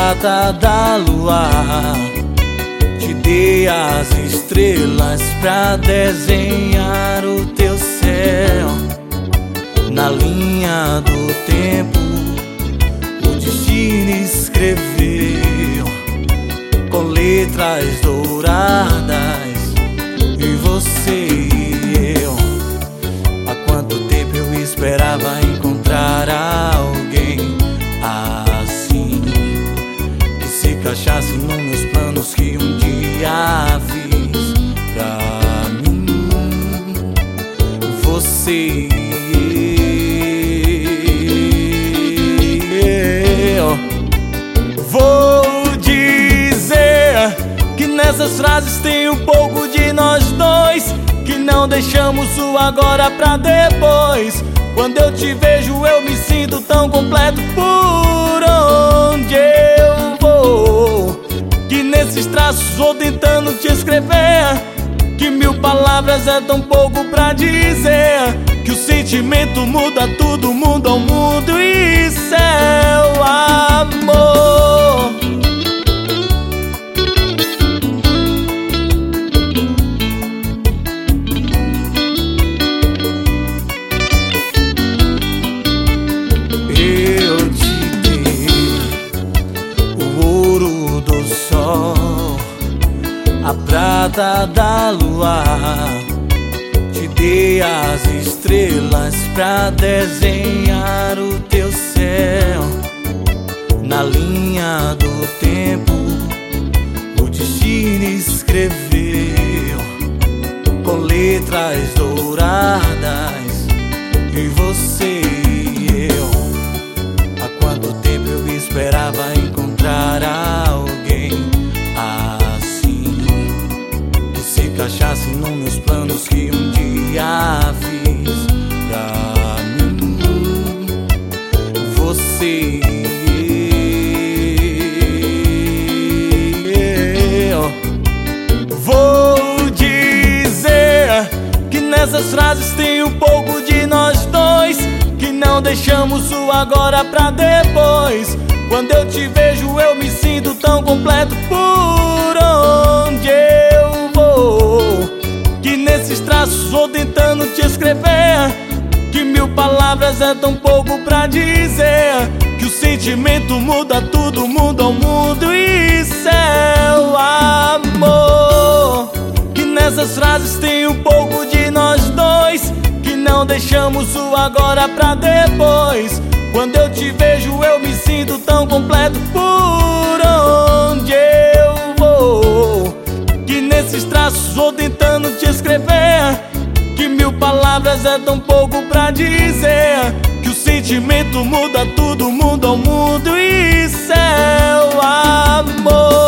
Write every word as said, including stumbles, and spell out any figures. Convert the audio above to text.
prata da lua, te dei as estrelas pra desenhar o teu céu. Na linha do tempo o destino escreveu com letras douradas, e você e eu. Há quanto tempo eu esperava encontrar alguém assim, que se encaixasse nos meus planos que um dia fiz pra mim. Você e eu. Vou dizer que nessas frases tem um pouco de nós dois, que não deixamos o agora pra depois. Quando eu te vejo eu me sinto tão completo por onde eu vou, que nesses traços vou tentando te escrever, que mil palavras é tão pouco pra dizer, que o sentimento muda tudo, muda o mundo e céu, amor. Eu te dei o ouro do sol, a prata da lua, te dei as estrelas pra desenhar o teu céu. Na linha do tempo o destino escreveu com letras douradas, e você e eu. Há quanto tempo eu esperava encontrar alguém assim, que se encaixasse nos meus planos que um dia fiz pra mim. Você e eu. Vou dizer que nessas frases tem um pouco de nós dois, que não deixamos o agora pra depois. Quando eu te vejo eu me sinto tão completo por onde eu vou, que nesses traços vou tentando te escrever, que mil palavras é tão pouco pra dizer, que o sentimento muda tudo, muda o mundo e céu, amor. Que nessas frases tem um pouco de nós dois, que não deixamos o agora pra depois. Quando eu te vejo eu me sinto tão completo por onde eu vou, que nesses traços vou tentando te escrever, que mil palavras é tão pouco pra dizer, que o sentimento muda tudo, muda o mundo e céu, amor.